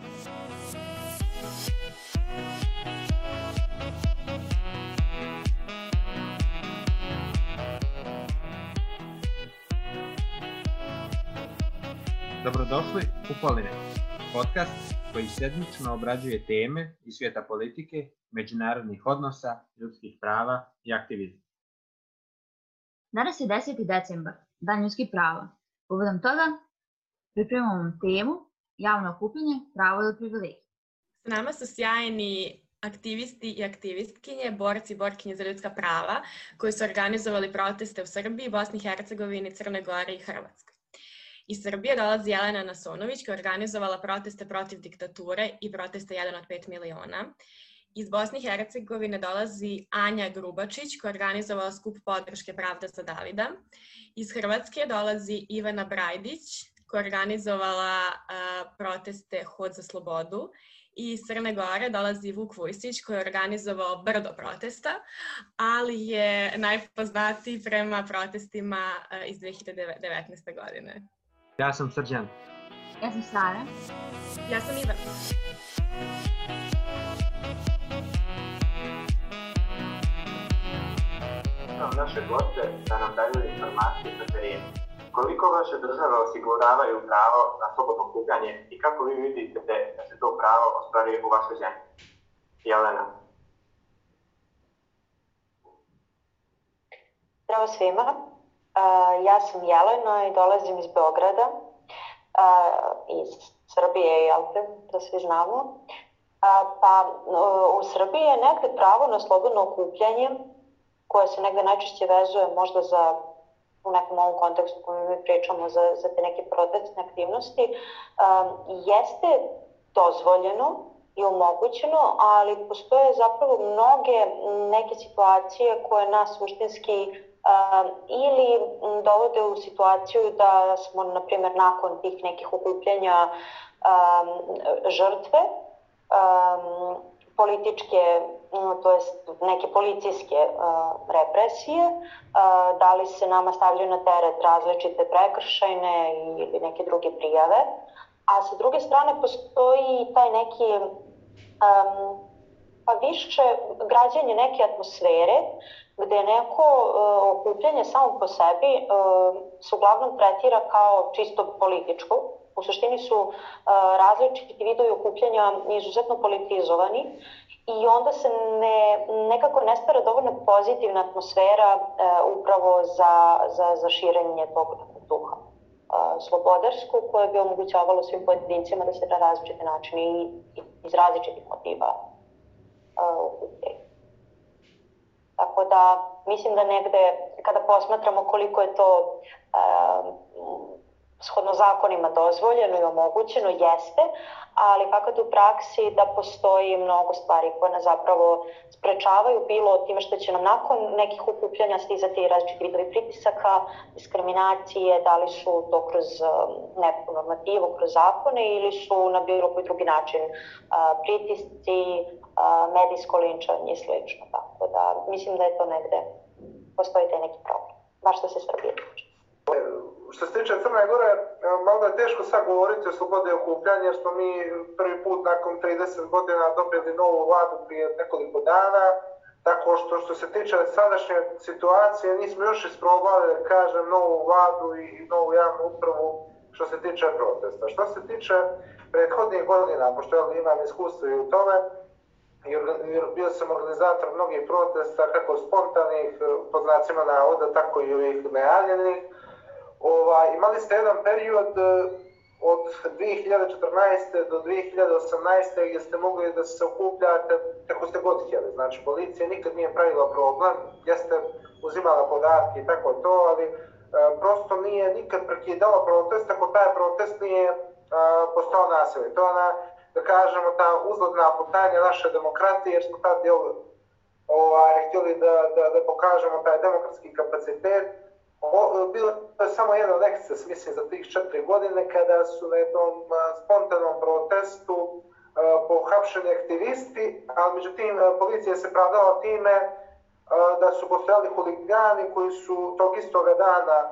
Dobrodošli u Polinet, podcast koji sedmično obrađuje teme iz svijeta politike, međunarodnih odnosa, ljudskih prava i aktivizma. Danas je 10. decembar, Dan ljudskih prava. Povodom toga pripremamo temu javno okupljanje pravo do privilegije. S nama su sjajni aktivisti i aktivistkinje, borci i borkinje za ljudska prava koji su organizovali proteste u Srbiji, Bosni i Hercegovini, Crnoj Gori i Hrvatskoj. Iz Srbije dolazi Jelena Nasonović koja je organizovala proteste protiv diktature i proteste 1 od 5 miliona. Iz Bosne i Hercegovine dolazi Anja Grubačić koja je organizovala skup podrške Pravda za Davida. Iz Hrvatske dolazi Ivana Brajdić koja je organizovala proteste Hod za slobodu. I iz Crne Gore dolazi Vuk Vujsić koji je organizovao brdo protesta, ali je najpoznatiji prema protestima iz 2019. godine. Ja sam Srđan. Ja sam Sara. Ja sam Ivan. Naše goste da nam daju informacije sa terena. Koliko vaše države osiguravaju pravo na slobodno okupljanje i kako vi vidite da se to pravo ostvaruje u vašoj zemlji? Jelena. Zdravo svima. Ja sam Jelena i dolazim iz Beograda, iz Srbije, jel te, to svi znamo. U Srbiji je negde pravo na slobodno okupljanje, koje se negde najčešće vezuje možda za, u nekom ovom kontekstu kojem mi pričamo, za te neke protestne aktivnosti, jeste dozvoljeno i omogućeno, ali postoje zapravo mnoge neke situacije koje nas suštinski ili dovode u situaciju da smo, na primjer, nakon tih nekih okupljanja žrtve političke, to jest neke policijske represije, da li se nama stavljaju na teret različite prekršajne ili neke druge prijave, a sa druge strane postoji taj neki više građenje neke atmosfere gde neko okupljanje samo po sebi se uglavnom tretira kao čisto političko. U suštini su različiti vidovi okupljanja izuzetno politizovani i onda se nekako ne stvara dovoljno pozitivna atmosfera upravo za širenje tog duha slobodarskog koje bi omogućavalo svim pojedincima da se na različite načine i iz različitih motiva okupljaju. Tako da mislim da negde kada posmatramo koliko je to shodno zakonima dozvoljeno i omogućeno, jeste, ali fakat u praksi da postoji mnogo stvari koje nas zapravo sprečavaju, bilo time što će nam nakon nekih okupljanja stizati različiti vidovi pritisaka, diskriminacije, da li su to kroz neku normativu, kroz zakone ili su na bilo koji drugi način pritisci, medijsko linčanje i slično. Tako da mislim da je to negde, postoji taj neki problem, baš što se Srbije tiče. Što se tiče Crne Gore, malo je teško sad govoriti o slobodi okupljanja jer smo mi prvi put nakon 30 godina dobili novu vladu prije nekoliko dana, tako što se tiče sadašnje situacije nismo još isprobali, da kažem, novu vladu i novu javnu upravu što se tiče protesta. Što se tiče prethodnih godina, pošto imam iskustvo i u tome, jer bio sam organizator mnogih protesta, kako spontanih, po znacima navoda, tako i ovih najavljenih. Imali ste jedan period od 2014. do 2018. gdje ste mogli da se okupljate kako ste god htjeli. Znači, policija nikad nije pravila problem, jeste uzimala podatke i tako to, ali prosto nije nikad prekidala protest ako taj protest nije postao nasilni. To je ona, da kažemo, ta uzladna putanja naše demokratije, jer smo tad htjeli da pokažemo taj demokratski kapacitet. Bilo je samo jedan eksces, mislim, za tih 4 godine kada su na jednom spontanom protestu pohapšeni aktivisti, ali međutim policija se pravdala time da su postojali huligani koji su tog istoga dana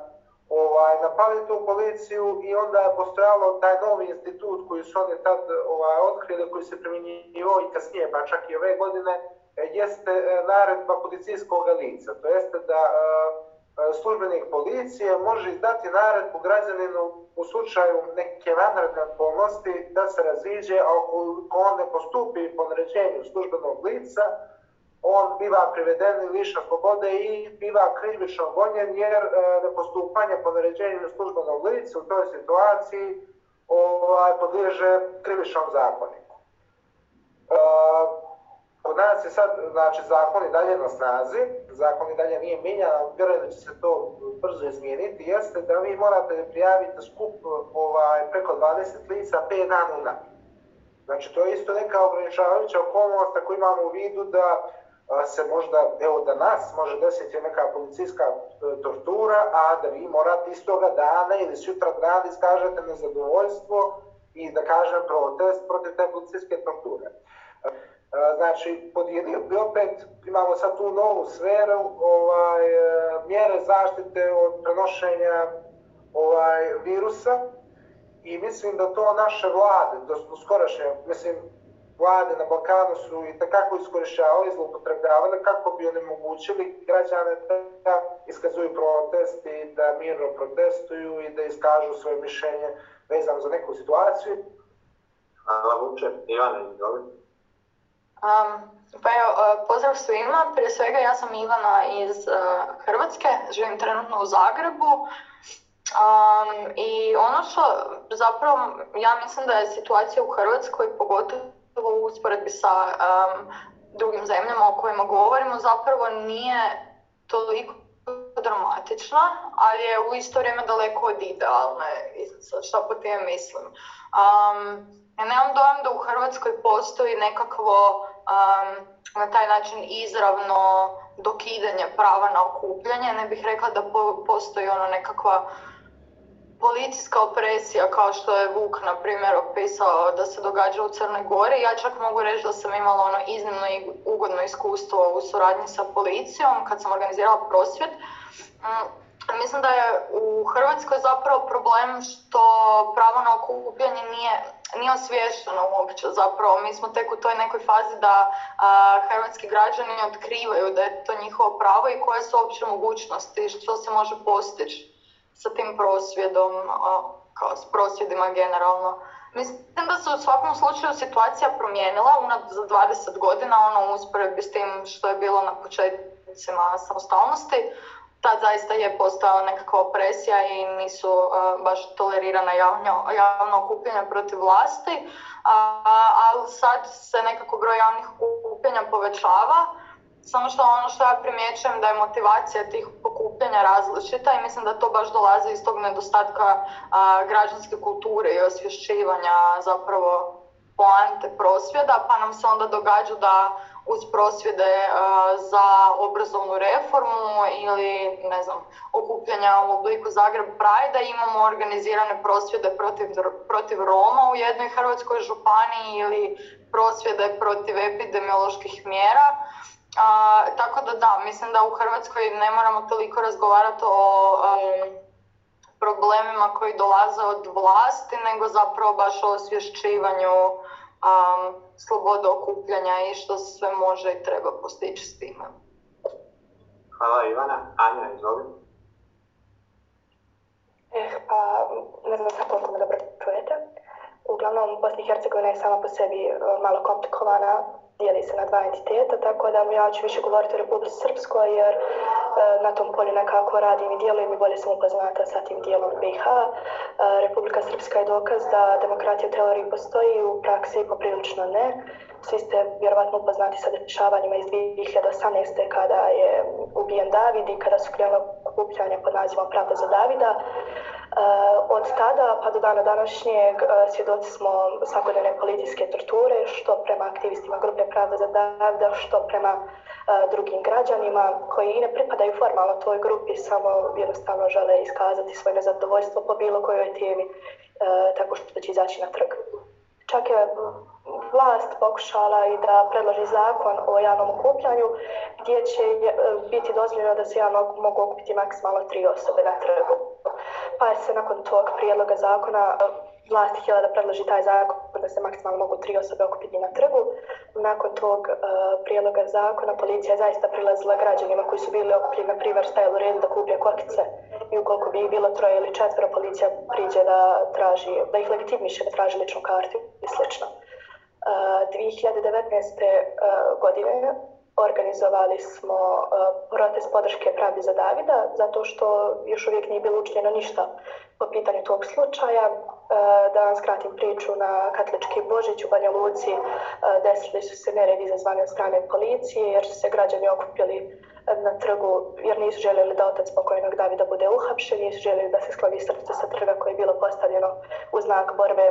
napali tu policiju i onda je postojalo taj novi institut koji su oni tad otkrili, koji se primjenjivao i kasnije, pa čak i ove godine, jeste naredba policijskog lica. To jeste da službenik policije može izdati naredbu građaninu u slučaju neke vanredne okolnosti da se raziđe, a ako on ne postupi po naređenju službenog lica, on biva priveden i lišen slobode i biva krivično gonjen jer nepostupanje po naređenju službenog lica u toj situaciji podliježe krivičnom zakoniku. Kod nas je sad, znači, zakon i dalje na snazi, zakon i dalje nije mijenjan, ali vjerujem da će se to brzo izmijeniti, jeste da vi morate prijaviti skup preko 20 lica 5 dana unaprijed. Znači, to je isto neka ograničavajuća okolnost ako imamo u vidu da se možda, evo da nas može desiti neka policijska tortura, a da vi morate istoga dana ili sutra dan iskažete nezadovoljstvo i da kažem protest protiv te policijske torture. Znači, podijelio bi opet, imamo sad tu novu sferu, mjere zaštite od prenošenja virusa i mislim da to naše vlade, skorašnje, vlade na Balkanu su i takako iskorišćavali, zloupotrebljavali kako bi onemogućili građane da iskazuju protest i da mirno protestuju i da iskažu svoje mišljenje vezano za neku situaciju. Hvala Vuče. Ivana, izvolite. Pa evo, pozdrav svima. Prije svega ja sam Ivana iz Hrvatske, živim trenutno u Zagrebu. I ono što zapravo ja mislim da je situacija u Hrvatskoj, pogotovo u usporedbi sa drugim zemljama o kojima govorimo, zapravo nije toliko dramatična, ali je u isto vrijeme daleko od idealne. Šta po time mislim? Ja nemam dojam da u Hrvatskoj postoji nekakvo na taj način izravno dokidanje prava na okupljanje. Ne bih rekla da postoji nekakva policijska opresija kao što je Vuk, na primjer, opisao da se događa u Crnoj Gori. Ja čak mogu reći da sam imala iznimno i ugodno iskustvo u suradnji sa policijom kad sam organizirala prosvjed. Mislim da je u Hrvatskoj zapravo problem što pravo na okupljanje nije osviješteno uopće. Zapravo mi smo tek u toj nekoj fazi da hrvatski građani otkrivaju da je to njihovo pravo i koje su uopće mogućnosti, što se može postići sa tim prosvjedom, kao s prosvjedima generalno. Mislim da se u svakom slučaju situacija promijenila za 20 godina, u usporedbi s tim što je bilo na početcima samostalnosti. Tad zaista je postala nekakva opresija i nisu baš tolerirana javno okupljanja protiv vlasti, ali sad se nekako broj javnih okupljanja povećava. Samo što ono što ja primjećujem da je motivacija tih okupljanja različita i mislim da to baš dolazi iz tog nedostatka građanske kulture i osvješćivanja zapravo poante prosvjeda, pa nam se onda događa da uz prosvjede za obrazovnu reformu ili okupljanja u obliku Zagreb Pride-a imamo organizirane prosvjede protiv Roma u jednoj hrvatskoj županiji ili prosvjede protiv epidemioloških mjera. Tako da, mislim da u Hrvatskoj ne moramo toliko razgovarati o problemima koji dolaze od vlasti, nego zapravo baš o osvješćivanju slobode okupljanja i što se sve može i treba postići s time. Hvala Ivana. Anja, izvoli. Pa ne znam sad koliko me dobro čujete. Uglavnom, Bosna i Hercegovina je sama po sebi malo komplikovana, dijeli se na dva entiteta, tako da ja ću više govoriti o Republici Srpskoj jer na tom polju nekako radim i djelujem i bolje sam upoznata sa tim dijelom BiH. Republika Srpska je dokaz da demokratija u teoriji postoji, u praksi poprilično ne. Svi ste vjerovatno upoznati sa dešavanjima iz 2018. kada je ubijen David i kada su krenula okupljanja pod nazivom Pravda za Davida. Od tada pa do dana današnjeg svjedoci smo svakodnevne policijske torture, što prema aktivistima grupe Pravda za Davida, što prema drugim građanima koji i ne pripadaju formalno toj grupi, samo jednostavno žele iskazati svoje nezadovoljstvo po bilo kojoj temi tako što će izaći na trg. Čak je vlast pokušala i da predloži zakon o javnom okupljanju gdje će biti dozvoljeno da se javno mogu okupiti maksimalno 3 osobe na trgu. pa se nakon tog prijedloga zakona vlast htjela da predloži taj zakon da se maksimalno mogu 3 osobe okupiti na trgu. Nakon tog prijedloga zakona policija je zaista prilazila građanima koji su bili okupljeni, na primjer stajali u redu da kupe kokice i ukoliko bi ih bilo 3 ili 4, policija priđe da ih legitimiše, da traži ličnu kartu i sl. 2019. godine organizovali smo protest podrške pravdi za Davida, zato što još uvijek nije bilo učinjeno ništa po pitanju tog slučaja. Da vam skratim priču, na Katolički Božić u Banja Luci desili su se neredi izazvani od strane policije jer su se građani okupili na trgu jer nisu željeli da otac pokojnog Davida bude uhapšen, nisu željeli da se skloni srce sa trga koje je bilo postavljeno u znak borbe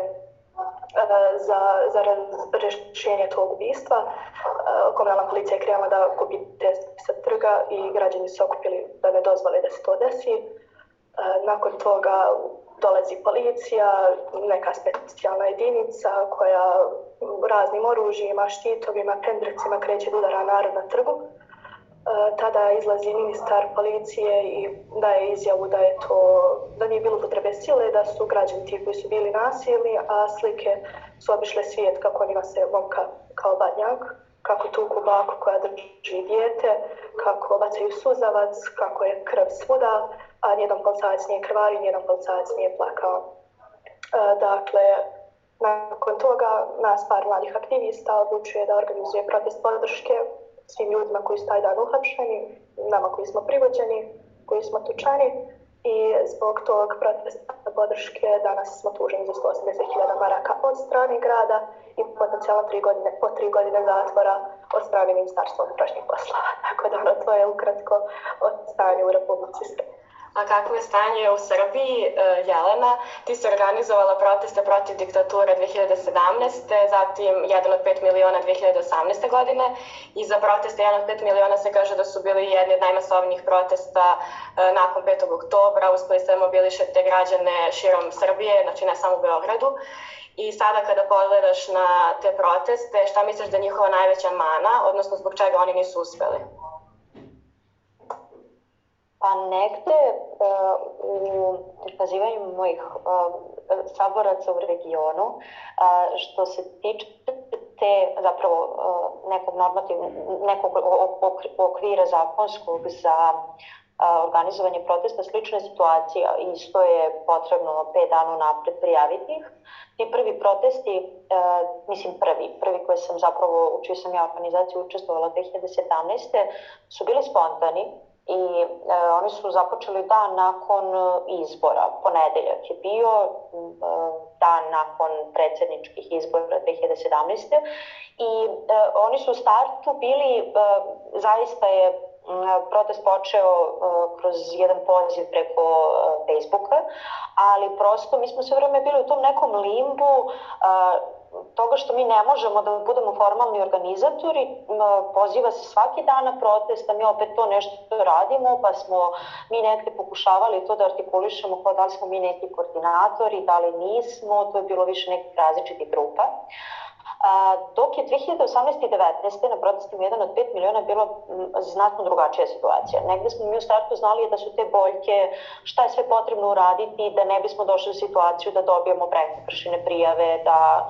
za rješenje tog ubistva. Komunalna policija je krenula da kupi te sa trga i građani su okupili da ne dozvole da se to desi. Nakon toga dolazi policija, neka specijalna jedinica koja raznim oružjima, štitovima, pendrecima kreće da udara narod na trgu. Tada izlazi ministar policije i daje izjavu da nije bilo potrebe sile, da su građani ti koji su bili nasilni, a slike su obišle svijet kako oni se momka kao badnjak, kako tuku baku koja drži dijete, kako bacaju suzavac, kako je krv svuda, a nijedan policajac nije krvario, nijedan policajac nije plakao. Dakle, nakon toga nas par mladih aktivista odlučuje da organizuje protest podrške svim ljudima koji su taj dan uhapšeni, nama koji smo privođeni, koji smo tučani i zbog tog protesta podrške danas smo tuženi za 180.000 maraka od strane grada i potencijalno 3 godine zatvora od strane Ministarstva unutrašnjih poslova. Tako da to je ukratko o stanju u Republici Srbiji. A kako je stanje u Srbiji, Jelena? Ti si organizovala proteste protiv diktature 2017. Zatim 1 od 5 miliona 2018. godine i za proteste 1 od 5 miliona se kaže da su bili jedni od najmasovnijih protesta nakon 5. oktobra. Uspeli ste mobilišete građane širom Srbije, znači ne samo u Beogradu. I sada kada pogledaš na te proteste, šta misliš da je njihova najveća mana, odnosno zbog čega oni nisu uspeli? Pa negde u ukazivanju mojih saboraca u regionu, što se tiče te zapravo nekog okvira zakonskog za organizovanje protesta, slična situacija, isto je potrebno 5 dana unapred prijaviti ih. Ti prvi protesti, prvi koji sam zapravo, u čiju sam ja organizaciju učestvovala 2017. su bili spontani. I oni su započeli dan nakon izbora, ponedeljak je bio, dan nakon predsjedničkih izbora 2017. I oni su u startu bili, zaista je protest počeo kroz jedan poziv preko Facebooka, ali prosto mi smo sve vreme bili u tom nekom limbu toga što mi ne možemo da budemo formalni organizatori, poziva se svaki dan na protest, a mi opet to nešto radimo, pa smo mi negde pokušavali to da artikulišemo kao da li smo mi neki koordinatori, da li nismo, to je bilo više nekih različitih grupa. Dok je 2018. i 2019. na protestima 1 od 5 miliona bila znatno drugačija situacija. Negde smo mi u startu znali da su te boljke, šta je sve potrebno uraditi, da ne bismo došli u situaciju da dobijemo prekršajne prijave, da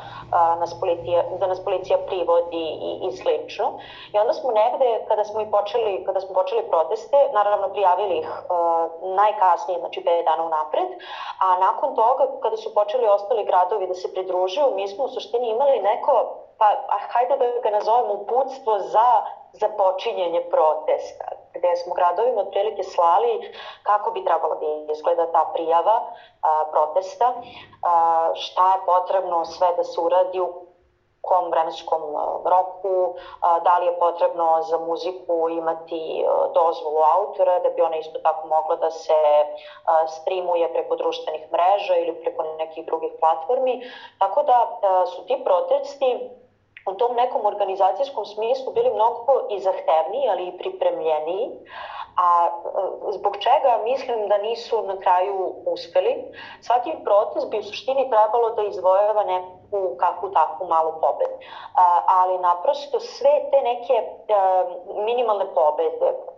nas policija privodi i slično. I onda smo negde, kada smo počeli proteste, naravno prijavili ih najkasnije, znači 5 dana unapred, a nakon toga, kada su počeli ostali gradovi da se pridružuju, mi smo u suštini imali neko, hajde da ga nazovemo uputstvo za započinjenje protesta, gde smo gradovima otprilike slali kako bi trebalo da izgleda ta prijava protesta, šta je potrebno sve da se uradi u kom vremenskom roku, da li je potrebno za muziku imati dozvolu autora, da bi ona isto tako mogla da se streamuje preko društvenih mreža ili preko nekih drugih platformi. Tako da su ti protesti u tom nekom organizacijskom smislu bili mnogo i zahtevniji, ali i pripremljeniji, a zbog čega mislim da nisu na kraju uspeli. Svaki protest bi u suštini trebalo da izvojeva neku kakvu takvu malu pobedu, ali naprosto sve te neke minimalne pobede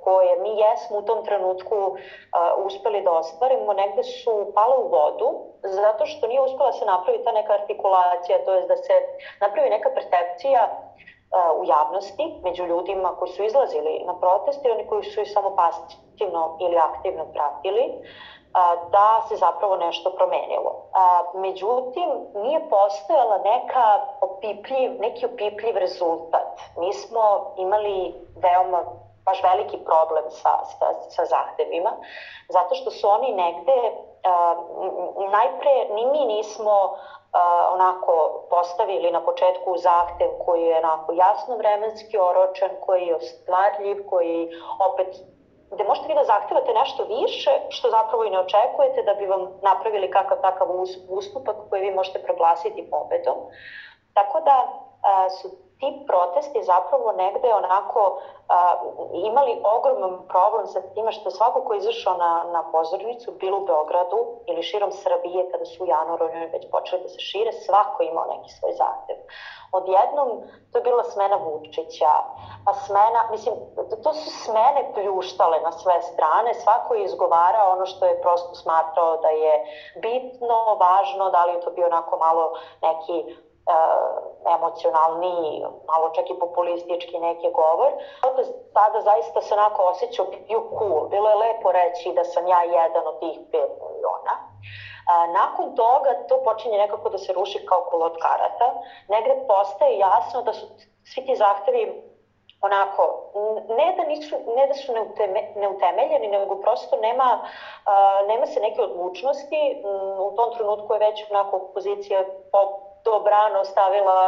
koje mi jesmo u tom trenutku uspeli da ostvarimo, negde su pale u vodu, zato što nije uspela se napravi ta neka artikulacija, to je da se napravi neka percepcija u javnosti, među ljudima koji su izlazili na proteste i oni koji su ih samo pasivno ili aktivno pratili, da se zapravo nešto promenilo. Međutim, nije postojala neki opipljiv rezultat. Mi smo imali baš veliki problem sa zahtevima, zato što su oni negde, najpre ni mi nismo onako postavili na početku zahtev koji je onako jasno vremenski oročen, koji je ostvarljiv, koji opet, gde možete vi da zahtevate nešto više što zapravo i ne očekujete da bi vam napravili kakav takav ustupak koji vi možete proglasiti pobedom. Tako da su ti protesti zapravo negde onako imali ogroman problem sa time što svako ko je izašao na pozornicu, bilo u Beogradu ili širom Srbije, kada su u januaru već počeli da se šire, svako imao neki svoj zahtev. Odjednom to je bila smena Vučića, pa to su smene pljuštale na sve strane, svako je izgovarao ono što je prosto smatrao da je bitno, važno, da li je to bio onako malo neki emocionalni, malo čak i populistički neki govor. Tada zaista se onako osjećao bio cool. Bilo je lepo reći da sam ja jedan od tih 5 miliona. Nakon toga to počinje nekako da se ruši kao kula od karata. Negde postaje jasno da su svi ti zahtevi onako, ne da su neutemeljeni, nego prosto nema se neke odlučnosti. U tom trenutku je već onako opozicija dobrano stavila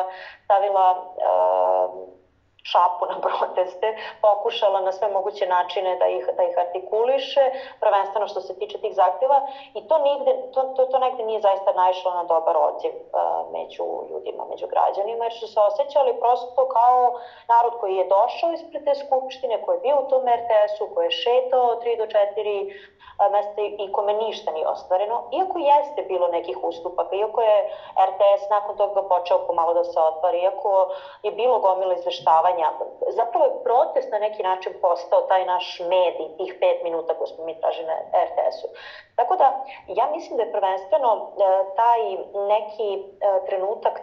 šapu na proteste, pokušala na sve moguće načine da ih artikuliše, prvenstveno što se tiče tih zahtjeva, i to negde nije zaista naišlo na dobar odziv među ljudima, među građanima, jer su se osjećali prosto kao narod koji je došao ispred te skupštine, koji je bio u tom RTS-u, koji je šetao 3 do 4 mesta i kome ništa nije ostvareno, iako jeste bilo nekih ustupaka, iako je RTS nakon toga počeo pomalo da se otvori, iako je bilo gomila izveštavanja, zapravo je protest na neki način postao taj naš medij, tih 5 minuta koje smo mi tražili na RTS-u. Tako da, ja mislim da je prvenstveno taj neki trenutak,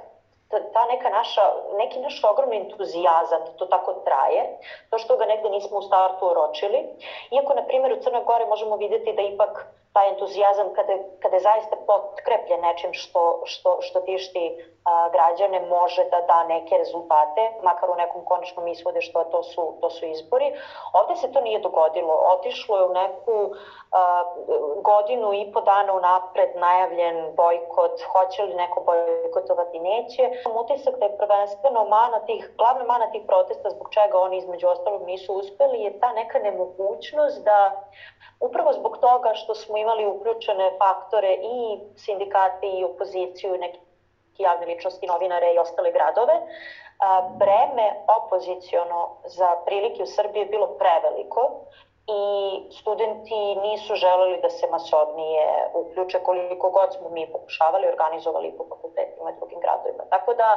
neki naš ogromni entuzijazam da to tako traje, to što ga negde nismo u startu oročili. Iako, na primjer, u Crnoj Gori možemo vidjeti da ipak taj entuzijazam kada je zaista potkrepljen nečim što tišti građane može da da neke rezultate, makar u nekom konačnom ishodu što to su izbori. Ovde se to nije dogodilo. Otišlo je u neku godinu i po dana unapred najavljen bojkot, hoće li neko bojkotovati, neće. Utisak da je prvenstveno glavna mana tih protesta zbog čega oni između ostalog nisu uspeli je ta neka nemogućnost da upravo zbog toga što smo imali uključene faktore i sindikate i opoziciju, neke javne ličnosti, novinare i ostale gradove, breme opoziciono za prilike u Srbiji je bilo preveliko i studenti nisu želeli da se masovnije uključe koliko god smo mi pokušavali, organizovali po fakultetima i drugim gradovima. Tako da...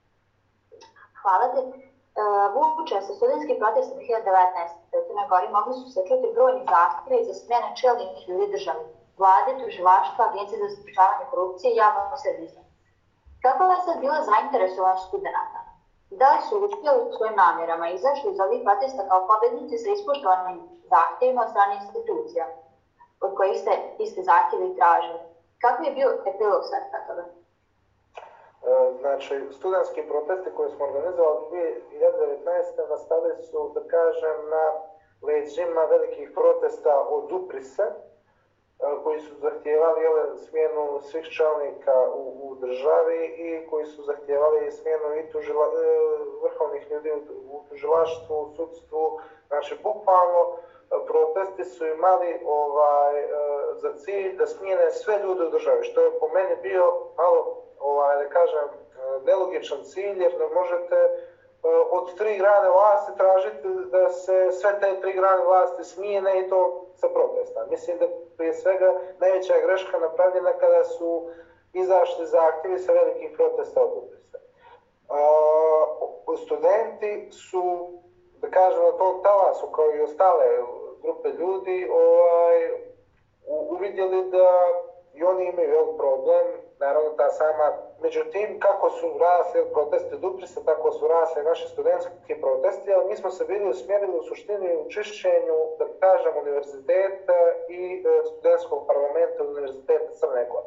Hvala te. Vuče, sa studentskih protesta 2019. u Crnoj Gori mogli su se čuti brojni zahtjevi za smjene čelnih ljudi države, vlade, tužilaštva, agencije za sprečavanje korupcije i javnog servisa. Kako je sad bila zainteresovanost studenta? Da li su uspjeli u svojim namjerama i izašli iz ovih protesta kao pobednici sa ispoštovanim zahtjevima od strane institucija, od kojih ste iste zahtjeve tražili? Kako je bio epilog sveta toga? Znači, studentski protesti koje smo organizovali 2019. nastavili su, da kažem, na leđima velikih protesta od Uprisa, koji su zahtijevali smjenu svih čelnika u državi i koji su zahtijevali smjenu i vrhovnih ljudi u tužilaštvu, u sudstvu. Znači, bukvalno protesti su imali za cilj da smijene sve ljude u državi, što je po meni bio malo, da kažem, nelogičan cilj, jer ne možete od 3 grane vlasti tražiti da se sve te 3 grane vlasti smijene i to sa protesta. Mislim da prije svega najveća greška napravljena kada su izašli zahtjevi sa velikih protesta od Uprisa. Studenti su da kažem, na tom talasu kao i ostale grupe ljudi uvidjeli da i oni imaju problem, naravno ta sama, međutim kako su rasli protesti Duprisa, tako su rasli naši studentski protesti, ali mi smo se bili usmjerili u suštini u čišćenju, da kažem, univerziteta i studentskog parlamenta Univerziteta Crne Gore.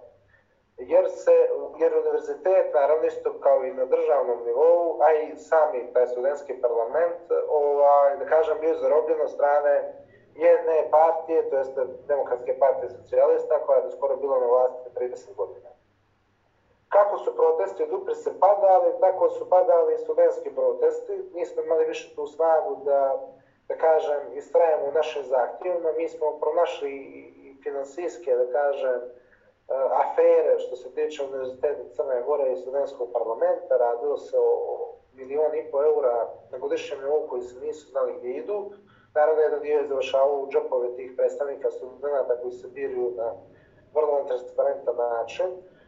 Jer univerzitet, naravno isto kao i na državnom nivou, a i sami taj studentski parlament, da kažem, bio zarobljen od strane jedne partije, to jeste Demokratske partije socijalista, koja je skoro bila na vlasti 30 godina. Kako su protesti od Duprisa padali, tako su padali i studentski protesti. Mi smo imali više tu snagu da kažem, istrajemo u našim zahtjevima. Mi smo pronašli i finansijske, da kažem, afere što se tiče Univerziteta Crne Gore i studentskog parlamenta. Radilo se o 1,5 miliona eura na godišnjem nivou koji se nisu znali gdje idu. Naravno, jedan dio je završavao u džepove tih predstavnika studenta koji se biraju na vrlo transparentan način.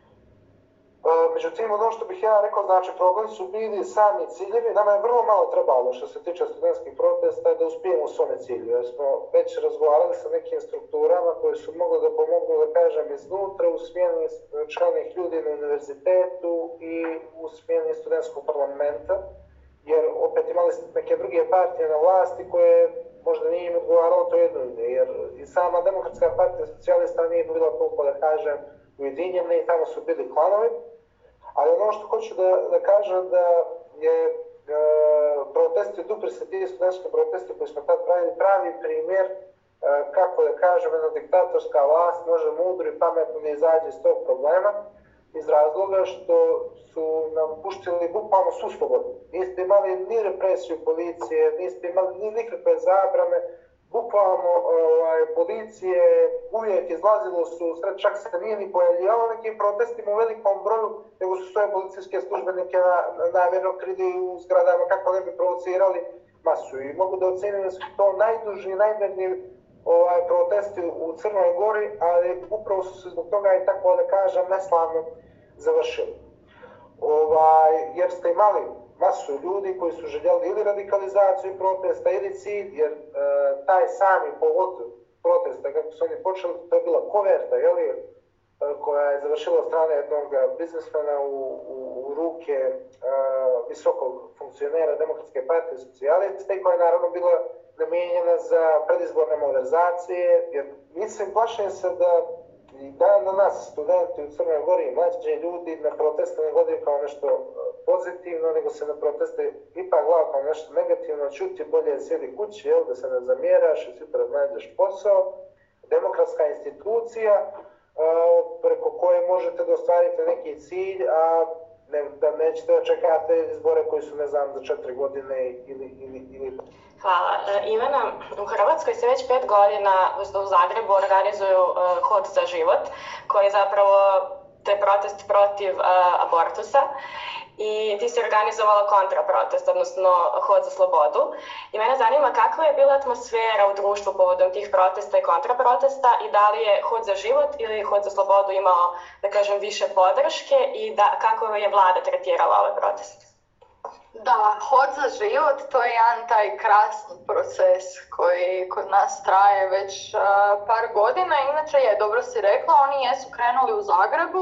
Međutim, ono što bih ja rekao, znači, problem su bili sami ciljevi. Nama je vrlo malo trebalo što se tiče studentskih protesta da uspijemo u svome cilju. Jer smo već razgovarali sa nekim strukturama koje su mogli da pomognu, da kažem, iznutra u smjeni čelnih ljudi na univerzitetu i u smjeni studentskog parlamenta. Jer opet imali ste neke druge partije na vlasti koje možda nije im odgovaralo to jedno, jer i sama Demokratska partija socijalista nije bila toliko, da kažem, ujedinjena i tamo su bili klanovi. Ali ono što hoću da kažem da je protesti Duprisa, ti studentski protesti koji smo tad pravili, pravi primjer kako, da kažem, jedna diktatorska vlast može mudro i pametno da izađe iz tog problema, iz razloga što su nam puštili bukvalno svu slobodu. Niste imali ni represiju policije, niste imali ni nikakve zabrane, bukvalno policije uvijek izlazilo su, čak se nije ni pojavljivalo nekim protestima u velikom broju, nego su svoje policijske službenike namjerno krili u zgradama kako ne bi provocirali masu. I mogu da ocenim da su to najduži i najmerniji protesti u Crnoj Gori, ali upravo su se zbog toga i tako, da kažem, neslavno završili. Jer ste imali masu ljudi koji su željeli ili radikalizaciju protesta ili cilj, jer taj sami povod protesta, kako su oni počeli, to je bila koverta, koja je završila od strane jednog biznismena u ruke visokog funkcionera Demokratske partije socijalista i koja je naravno bila namijenjena za predizborne malverzacije, jer mislim, plašim se da i dan na nas, studenti u Crnoj Gori i mlađe ljudi, na proteste ne gledaju kao nešto pozitivno, nego se na proteste ipak gledaju kao nešto negativno, čuti bolje sjedi kući, da se ne zamjeraš i sutra nađeš posao. Demokratska institucija preko koje možete da ostvarite neki cilj, a da nećete da čekate izbore koji su, ne znam, za 4 godine ili... Hvala. Ivana, u Hrvatskoj se već 5 godina u Zagrebu organizuju Hod za život, koji je zapravo taj protest protiv abortusa. I ti si organizovala kontraprotest, odnosno Hod za slobodu. I mene zanima kakva je bila atmosfera u društvu povodom tih protesta i kontraprotesta i da li je Hod za život ili Hod za slobodu imao, da kažem, više podrške i kako je vlada tretirala ove proteste? Da, Hod za život, to je jedan taj krasni proces koji kod nas traje već par godina. Inače je, dobro si rekla, oni jesu krenuli u Zagrebu.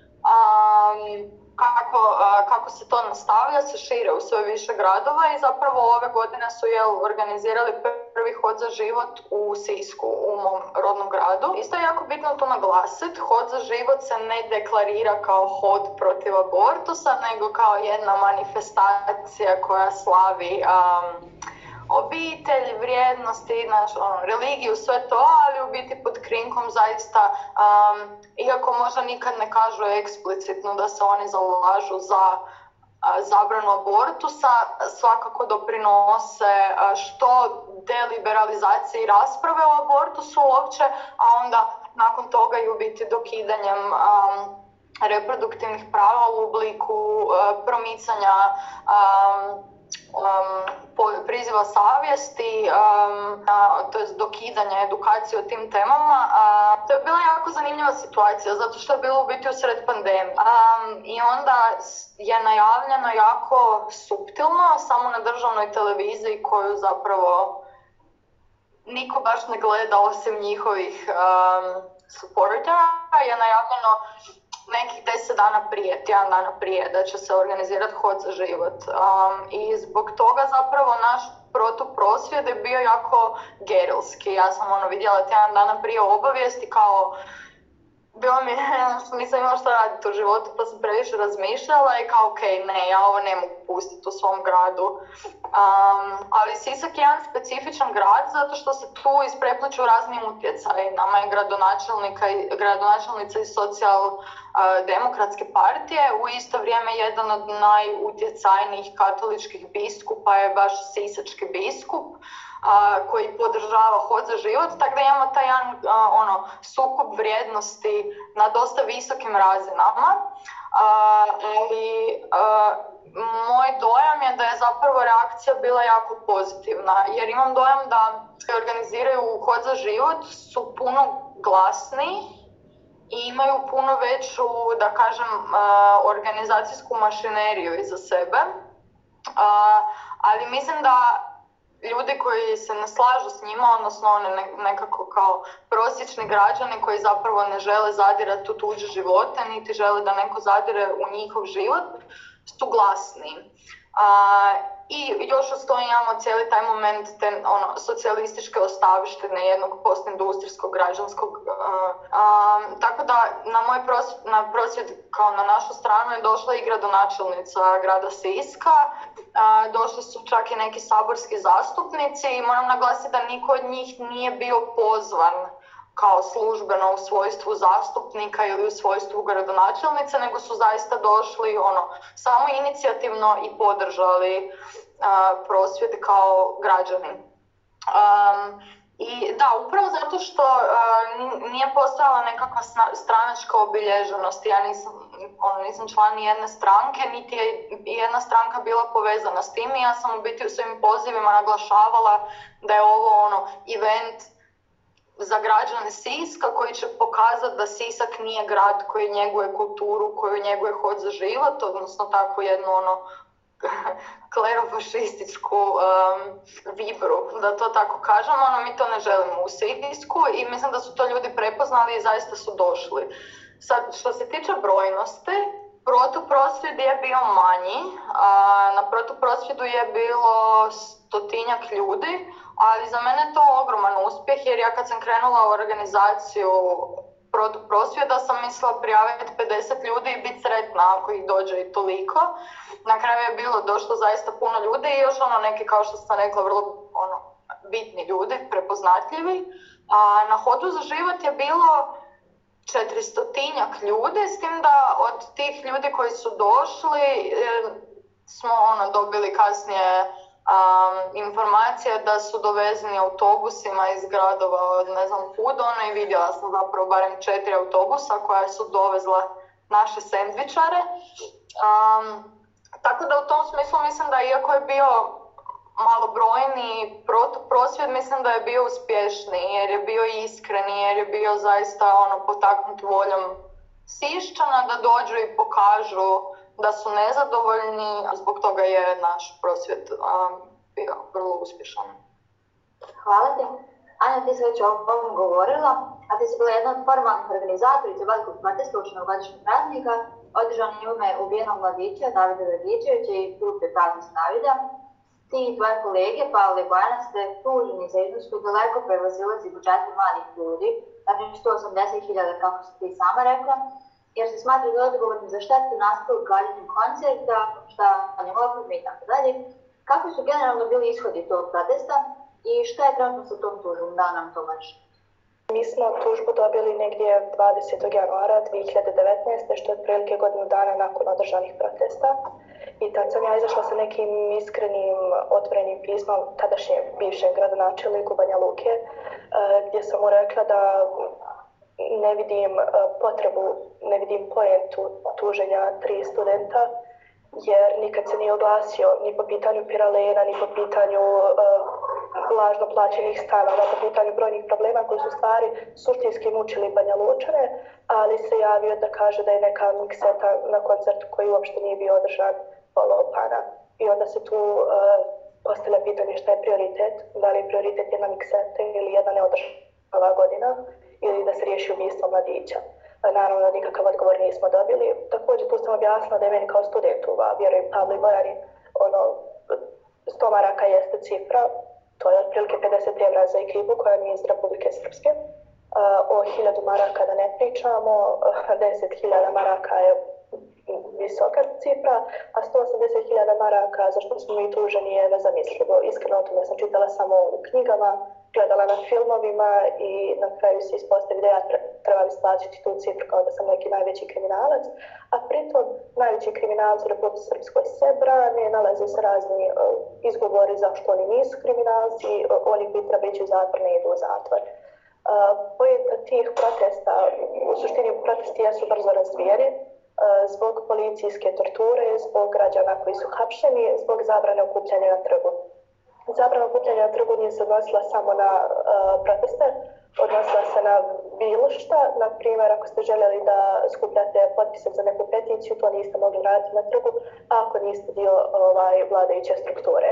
Kako se to nastavlja, se šire u sve više gradova i zapravo ove godine su organizirali prvi Hod za život u Sisku, u mom rodnom gradu. Isto je jako bitno to naglasiti, Hod za život se ne deklarira kao hod protiv abortusa, nego kao jedna manifestacija koja slavi obitelj, vrijednosti, religiju, sve to, ali u biti pod krinkom zaista, iako možda nikad ne kažu eksplicitno da se oni zalažu za zabranu abortusa, svakako doprinose što deliberalizaciji rasprave o abortusu uopće, a onda nakon toga i u biti dokidanjem reproduktivnih prava u obliku promicanja priziva savjesti, to je dokidanja edukacije o tim temama. To je bila jako zanimljiva situacija, zato što je bilo u biti usred pandemije. I onda je najavljeno jako suptilno, samo na državnoj televiziji koju zapravo niko baš ne gleda osim njihovih supportera, je najavljeno nekih 10 dana prije, tjedan dana prije, da će se organizirati Hod za život. I zbog toga zapravo naš protuprosvjed je bio jako gerilski. Ja sam vidjela tjedan dana prije obavijesti kao bilo mi, nisam imala što raditi u životu, pa sam previše razmišljala i kao ne, ja ovo ne mogu pustiti u svom gradu. Ali Sisak je jedan specifičan grad zato što se tu isprepliču razni utjecaji. Nama je gradonačelnica iz socijaldemokratske partije, u isto vrijeme jedan od najutjecajnijih katoličkih biskupa je baš sisački biskup, koji podržava Hod za život, tako da imamo taj jedan sukob vrijednosti na dosta visokim razinama. Ali moj dojam je da je zapravo reakcija bila jako pozitivna, jer imam dojam da se organiziraju Hod za život su puno glasniji i imaju puno veću, da kažem, organizacijsku mašineriju iza sebe. Ali mislim da ljudi koji se ne slažu s njima, odnosno one nekako kao prosječni građani koji zapravo ne žele zadirati u tuđe živote, niti žele da neko zadire u njihov život, su glasni. I još uz to imamo cijeli taj moment te socijalističke ostavštine jednog postindustrijskog građanskog. Tako da na prosvjed kao na našu stranu je došla i gradonačelnica grada Siska, došli su čak i neki saborski zastupnici i moram naglasiti da niko od njih nije bio pozvan kao službeno u svojstvu zastupnika ili u svojstvu gradonačelnice, nego su zaista došli samo inicijativno i podržali prosvjed kao građani. I da, upravo zato što nije postojala nekakva stranačka obilježenost. Ja nisam član ni jedne stranke, niti je jedna stranka bila povezana s tim i ja sam u biti u svojim pozivima naglašavala da je ovo event za građane Siska koji će pokazati da Sisak nije grad koji njeguje kulturu, koji njeguje Hod za život, odnosno takvu jednu klerofašističku vibru, da to tako kažem. Mi to ne želimo u Sisku i mislim da su to ljudi prepoznali i zaista su došli. Sad, što se tiče brojnosti, protuprosvjed je bio manji. Na protuprosvjedu je bilo 100-tinjak ljudi, ali za mene je to ogroman uspjeh jer ja kad sam krenula u organizaciju protuprosvjeda sam mislila prijaviti 50 ljudi i biti sretna ako ih dođe i toliko. Na kraju je došlo zaista puno ljudi i još neki, kao što sam rekla, vrlo bitni ljudi, prepoznatljivi. A na Hodu za život je bilo 400-tinjak ljudi, s tim da od tih ljudi koji su došli smo dobili kasnije informacije da su dovezeni autobusima iz gradova od kud i vidjela sam zapravo barem 4 autobusa koja su dovezla naše sendvičare. Tako da u tom smislu mislim da iako je bio malobrojni protuprosvjed, mislim da je bio uspješniji jer je bio iskreni, jer je bio zaista potaknut voljom Siščana da dođu i pokažu da su nezadovoljni, zbog toga je naš prosvjed bio vrlo uspješan. Hvala ti. Anja, ti si već o ovom govorila, a ti si bila jedna od formalnih organizatorica velikog protesta uoči novogodišnjeg praznika, održan je u ime ubijenog mladića Davida Dragičevića i grupe Praznic Davida. Ti i tvoje kolege, Pavle i Bojana, ste tuženi za iznos koji daleko prevazilazi budžete mladih ljudi, znači 180.000, kako si ti sama rekla, jer se smatraju odgovorni za štetu nastalu gađanjem koncerta, štavanjem opreme i tako dalje. Kakvi su generalno bili ishodi tog protesta i šta je trenutno sa tom tužbom? Da nam to možeš? Mi smo tužbu dobili negdje 20. januara 2019. što je otprilike godinu dana nakon održanih protesta. I tad sam ja izašla sa nekim iskrenim, otvorenim pismom tadašnjem bivšem gradonačelniku Banja Luke, gdje sam mu rekla da ne vidim poentu tuženja 3 studenta jer nikad se nije oglasio ni po pitanju Piralena, ni po pitanju lažno plaćenih stanova, po pitanju brojnih problema koji su stvari suštinski mučili Banja Lučane, ali se javio da kaže da je neka mikseta na koncertu koji uopšte nije bio održan polopana. I onda se tu postavlja pitanje šta je prioritet, da li je prioritet jedna mikseta ili jedna neodržava godina ili da se riješi ubistvo mladića. Naravno, nikakav odgovor nismo dobili. Također tu sam objasnila da je meni kao studentu, vjerujem Pavlo i Bojani, 100 maraka jeste cifra, to je otprilike 50 evra za ekipu koja nije iz Republike Srpske. O 1000 maraka da ne pričamo, 10.000 maraka je visoka cifra, a 180.000 maraka za što smo mi tuženi je nezamislivo. Iskreno o tome sam čitala samo u knjigama, gledala na filmovima i na kraju se ispostavi da ja trebam isplatiti tu cifru kao da sam neki najveći kriminalac, a pritom najveći kriminalci u Republici Srpskoj se brane, nalaze se razni izgovori zašto oni nisu kriminalci, oni koji treba ići u zatvor ne idu u zatvor. Pojenta tih protesta, u suštini protesti jesu brzo razvijeni, zbog policijske torture, zbog građana koji su hapšeni, zbog zabrane okupljanja na trgu. Zabrana okupljanja na trgu nije se odnosila samo na proteste, odnosila se na bilo šta. Na primjer, ako ste željeli da skupljate potpise za neku peticiju, to niste mogli raditi na trgu, ako niste dio vladajuće strukture.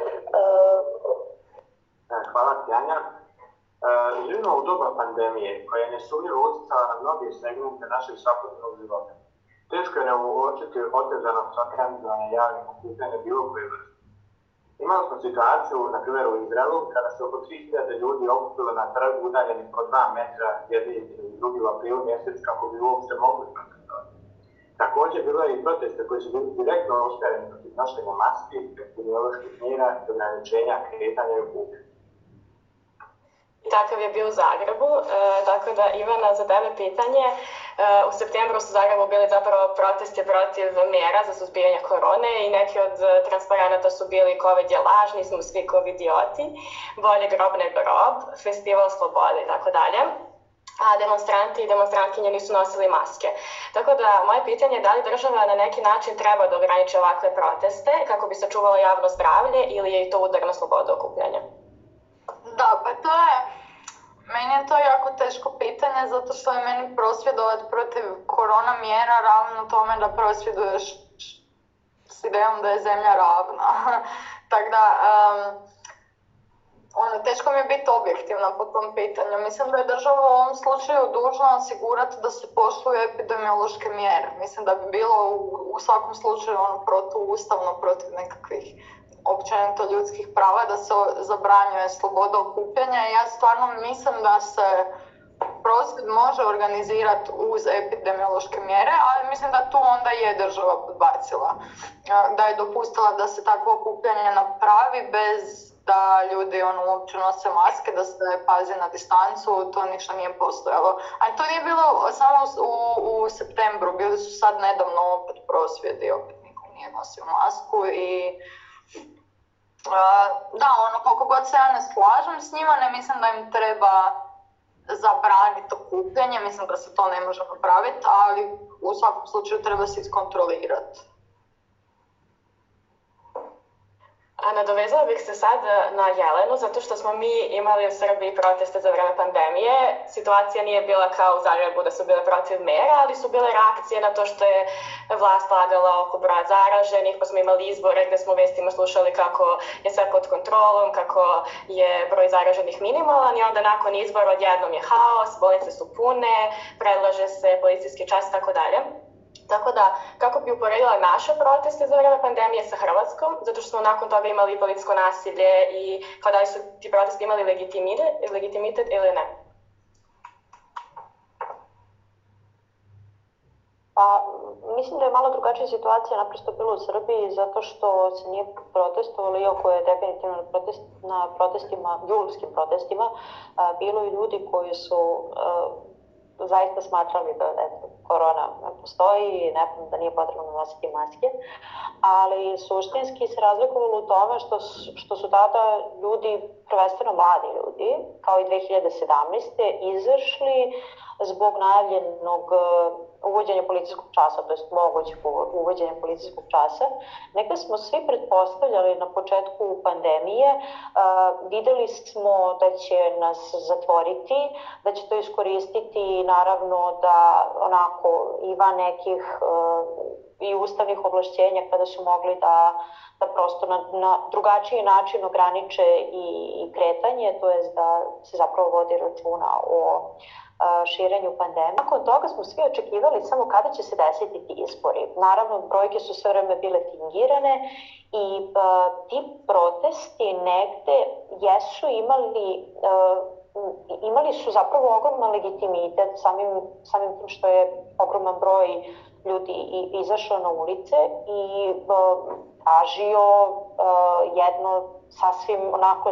Hvala ti, Anja. Živimo u doba pandemije koja je nesumnjivo utjecala na mnoge segmente našeg svakodnevnog života. Teško je ne uočiti otežanost organizovanja javnih okupljanja bilo koje vrste. Imali smo situaciju, na primjer u Izraelu, kada se oko 3000 ljudi okupilo na trgu udaljeni po 2 metra jedni i drugi u aprilu mjesec kako bi uopšte mogli protestovati. Također bilo je i proteste koji su bili direktno usmjereni protiv nošenja maski, epidemioloških mjera i ograničenja kretanja i okupljanja. Takav je bio u Zagrebu, tako da Ivana, za tebe pitanje. U septembru su u Zagrebu bili zapravo protesti protiv mjera za suzbijanje korone i neki od transparenata su bili COVID je laž, nismo svi covidioti, bolje grob nego rob, festival slobode i tako dalje. A demonstranti i demonstrantkinje nisu nosili maske. Tako da, moje pitanje je da li država na neki način treba da ograniči ovakve proteste kako bi sačuvala javno zdravlje ili je i to udar na slobodu okupljanja? Da, pa meni je to jako teško pitanje zato što je meni prosvjedovati protiv korona mjera ravno tome da prosvjeduješ s idejom da je zemlja ravna. Tako da, teško mi je biti objektivna po tom pitanju. Mislim da je država u ovom slučaju dužna osigurati da se poštuju epidemiološke mjere. Mislim da bi bilo u svakom slučaju protuustavno protiv nekakvih općenito ljudskih prava da se zabranjuje sloboda okupljanja. Ja stvarno mislim da se prosvjed može organizirati uz epidemiološke mjere, ali mislim da tu onda je država podbacila. Da je dopustila da se takvo okupljanje napravi bez da ljudi uopće nose maske, da se pazi na distancu, to ništa nije postojalo. A to nije bilo samo u septembru, bili su sad nedavno opet prosvjedi, opet niko nije nosio masku i da, koliko god se ja ne slažem s njima, ne mislim da im treba zabraniti okupljanje, mislim da se to ne može napraviti, ali u svakom slučaju treba se iskontrolirati. A nadovezala bih se sad na Jelenu, zato što smo mi imali u Srbiji proteste za vreme pandemije. Situacija nije bila kao u Zagrebu da su bile protiv mera, ali su bile reakcije na to što je vlast lagala oko broja zaraženih, pa smo imali izbore gdje smo u vestima slušali kako je sve pod kontrolom, kako je broj zaraženih minimalan i onda nakon izbora odjednom je haos, bolnice su pune, predlaže se policijski čas i tako dalje. Tako da, kako bi uporedila naše proteste za vreme pandemije sa Hrvatskom, zato što smo nakon toga imali policijsko nasilje i kao da li su ti protesti imali legitimitet ili ne? Pa, mislim da je malo drugačija situacija naprosto bila u Srbiji zato što se nije protestovalo, iako je definitivno na protestima, julskim protestima, bilo i ljudi koji su zaista smatrali da korona ne postoji, da nije potrebno nositi maske, ali suštinski se razlikovalo u tome što su tada ljudi, prvenstveno mladi ljudi, kao i 2017. izašli zbog najavljenog uvođenja policijskog časa, to jest mogućeg uvođenja policijskog časa. Nekada smo svi pretpostavljali na početku pandemije, videli smo da će nas zatvoriti, da će to iskoristiti naravno da onako ima nekih i ustavnih ovlašćenja kada su mogli da prosto na drugačiji način ograniče i kretanje, to jest da se zapravo vodi računa o širenju pandemije. Nakon toga smo svi očekivali samo kada će se desiti ti izbori. Naravno, brojke su sve vreme bile fingirane i ti protesti negde jesu imali su zapravo ogroman legitimitet samim tim što je ogroman broj ljudi izašao na ulice i tražio jedno sasvim onako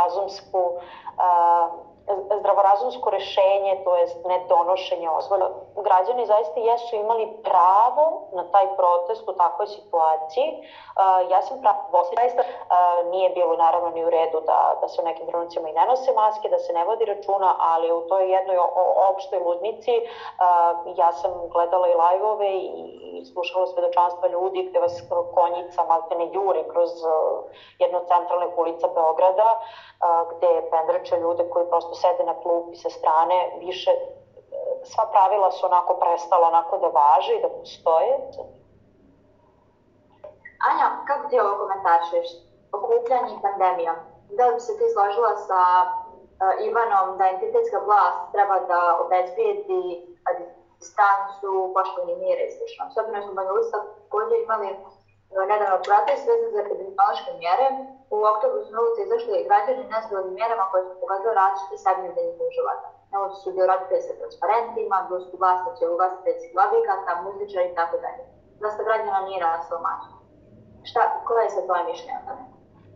zdravorazumsko rešenje, to jest nedonošenje ozvoja. Građani zaista jesu imali pravo na taj protest u takvoj situaciji. Ja sam zaista nije bilo naravno ni u redu da se u nekim trenucima i ne nose maske, da se ne vodi računa, ali u toj jednoj opštoj ludnici ja sam gledala i lajvove i slušala svedočanstva ljudi gde vas konjica maltene juri kroz jednu od centralnih ulica Beograda, gde pendreče ljude koji prosto sede na klupi sa strane, više sva pravila su onako prestala onako da važe i da postoje. Anja, kako ti ovo komentarišeš? Okupljanje i pandemija. Da li bi se ti složila sa Ivanom da entitetska vlast treba da obezbijedi distancu, poštovanje mira i sl. S obzirom smo Banja Luka također imali nedavno protest vezan za epidemiološke mjere. U oktobru su na ulici izašli građani nezadovoljnim mjerama koje su pokazali različite segmente njihovog života. Na ulici su bili roditelji sa transparentima, bili su vlasnici ili ugostiteljskih objekata, muzičari itd. Dosta građana nije raslo mačku. Koje je sad tvoje mišljenje o tome?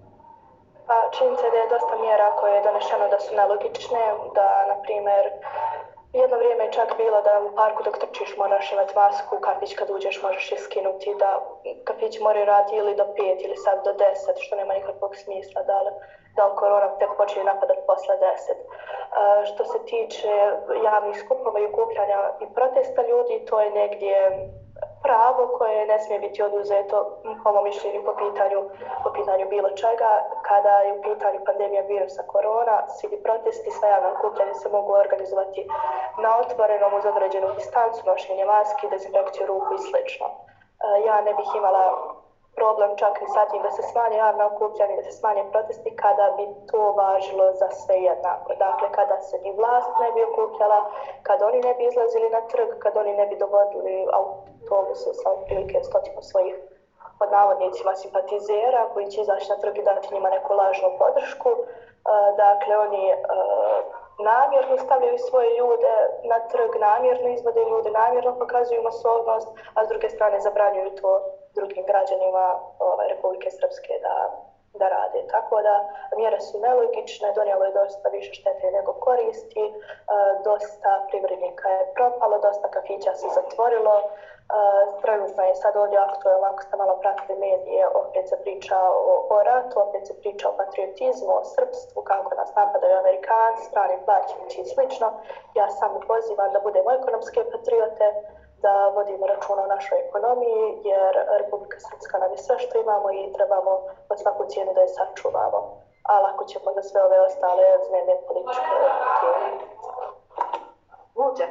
Pa činjenica je da je dosta mjera koje je donešeno da su nelogične, da na primjer jedno vrijeme je čak bilo da u parku dok trčiš moraš imati masku, kafić kad uđeš možeš je skinuti, da kafići moraju raditi ili do 5 ili sad do 10, što nema nikakvog smisla, da li korona tek počinje napadati posle 10. Što se tiče javnih skupova i okupljanja i protesta ljudi, to je negdje pravo koje ne smije biti oduzeto, po mom mišljenju, po pitanju bilo čega. Kada je u pitanju pandemija virusa korona, svi protesti, sva javna okupljanja se mogu organizovati na otvorenom uz određenu distancu, nošenje maski, dezinfekciju ruku i sl. Ja ne bih imala problem čak i sa tim da se smanje javna okupljanja, da se smanje protesti kada bi to važilo za sve jednako. Dakle, kada se ni vlast ne bi okupljala, kada oni ne bi izlazili na trg, kada oni ne bi dovodili autobuse sa otprilike 100 svojih pod navodnicima simpatizera koji će izaći na trg i dati njima neku lažnu podršku. Dakle, oni namjerno stavljaju svoje ljude na trg, namjerno izvode ljude, namjerno pokazuju masovnost, a s druge strane zabranjuju to drugim građanima Republike Srpske da rade. Tako da mjere su nelogične, donijelo je dosta više štete nego koristi, dosta privrednika je propalo, dosta kafića se zatvorilo. Trenutno je sad ovdje aktuelno, ako ste malo pratili medije, opet se priča o ratu, opet se priča o patriotizmu, o srpstvu, kako nas napadaju Amerikanci, strani plaćenici i slično. Ja samo pozivam da budemo ekonomske patriote, da vodimo računa o našoj ekonomiji, jer Republika Srpska nam je sve što imamo i trebamo pod svaku cijenu da je sačuvamo. A lako ćemo za sve ove ostale dnevne političke teme. Vuče,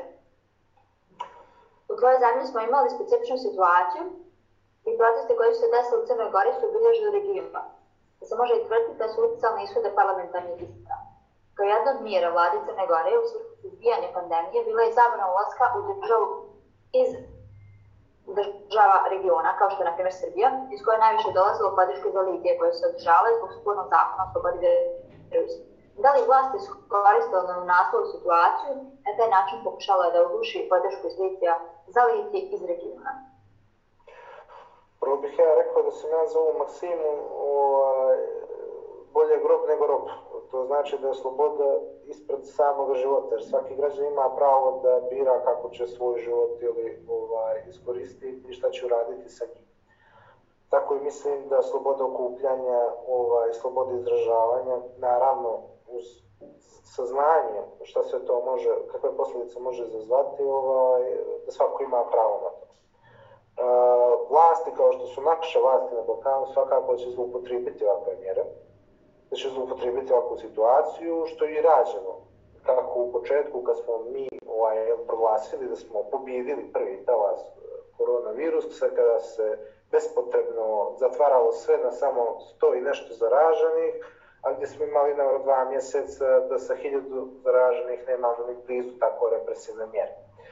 u tvojoj zemlji smo imali specifičnu situaciju i proteste koji su se desili u Crnoj Gori su obilježili regionima. Da se može i tvrditi da su uticali na ishode parlamentarnih izbora. Kao jedna od mjera vlade Crne Gore u suzbijanju pandemije bila je zabrana ulaska u državu iz država regiona, kao što je na primjer Srbija, iz koje je najviše dolazilo podrške za litije koje se održavale zbog spornog zakona o slobodi vjeroispovesti. Da li vlasti su koristile na naslovu situaciju, na taj način pokušala da uguši podršku iz litija za litije iz regiona? Prvo bih ja rekao da sam ja za ovu Maksimu bolje grob nego rob. To znači da je sloboda ispred samog života, jer svaki građan ima pravo da bira kako će svoj život ili iskoristiti i šta će uraditi sa njim. Tako i mislim da sloboda okupljanja, sloboda izražavanja, naravno uz saznanje šta sve to može, kakve posljedice može izazvati, da svako ima pravo na to. Vlasti kao što su naše vlasti na Balkanu svakako će zloupotrijebiti ovakve mjere, da će zloupotrijebiti ovakvu situaciju, što je i rađeno. Kako u početku, kad smo mi proglasili da smo pobijedili prvi talas koronavirusa, kada se bespotrebno zatvaralo sve na samo 100 i nešto zaraženih, a gdje smo imali na 2 mjeseca da sa 1000 zaraženih nemamo ni blizu tako represivne mjere.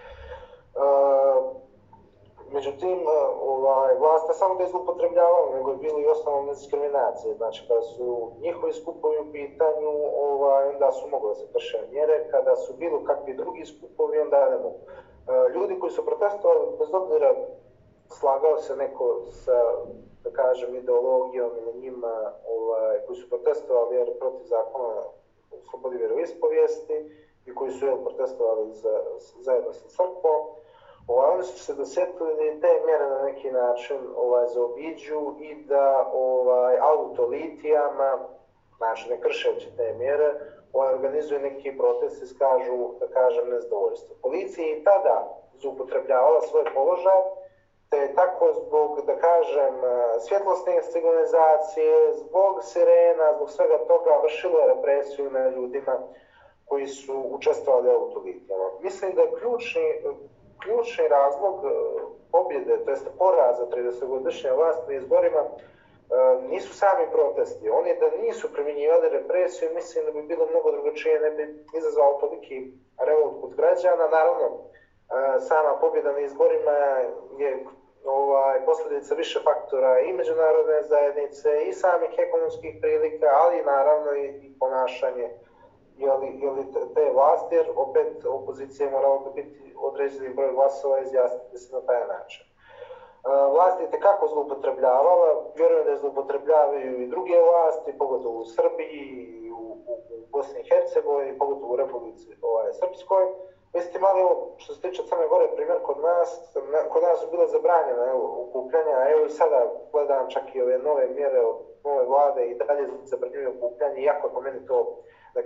Međutim, vlast ne samo da je zloupotrebljavala, nego je bilo i osnovne diskriminacije. Znači, kada su njihovi skupovi u pitanju, onda su mogli da se krše mjere, kada su bilo kakvi drugi skupovi, onda ne mogu. Ljudi koji su protestovali, bez obzira slagao se neko sa, da kažem, ideologijom ili njima koji su protestovali jer protiv zakona o slobodi vjeroispovijesti i koji su protestovali zajedno sa crkvom, oni su se dosjetili da te mjere na neki način zaobiđu i da autolitijama, znači ne kršeći te mjere, organizuje neki protest i skažu, da kažem, nezadovoljstvo. Policija je i tada zloupotrebljavala svoj položaj, te je tako zbog, da kažem, svjetlosne signalizacije, zbog sirena, zbog svega toga vršila represiju na ljudima koji su učestvovali u autolitijama. Mislim da je ključni razlog pobjede, to jest poraza 30-godišnje vlasti na izborima, nisu sami protesti. Oni da nisu primjenjivali represiju, mislim da bi bilo mnogo drugačije, ne bi izazvao toliki revolt kod građana. Naravno, sama pobjeda na izborima je posljedica više faktora i međunarodne zajednice i samih ekonomskih prilika, ali naravno i ponašanje te vlasti, jer opet opozicija morala biti određeni broj glasova i izjasniti se na taj način. Vlast je tekako zloupotrebljavala, vjerujem da je zloupotrebljavaju i druge vlasti, pogotovo u Srbiji, u Bosni i Hercegovini, pogotovo u Republici Srpskoj. Vi ste imali, što se tiče Crne Gore, primjer kod nas su bile zabranjene okupljanja, evo i sada gledam čak i ove nove mjere od nove vlade i dalje zabranjuju okupljanje, iako po meni to, da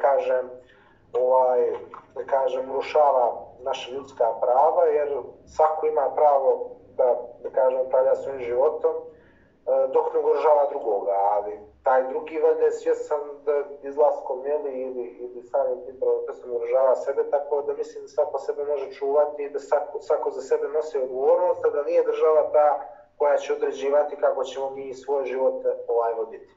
kažem, urušava naša ljudska prava, jer svako ima pravo da kažem, upravlja svojim životom, dok ne ugrožava drugoga, ali taj drugi valjda je svjestan da izlaskom ili samim tim protestom ugrožava sebe, tako da mislim da svako sebe može čuvati i da svako za sebe nosi odgovornost, a da nije država ta koja će određivati kako ćemo mi svoje živote voditi.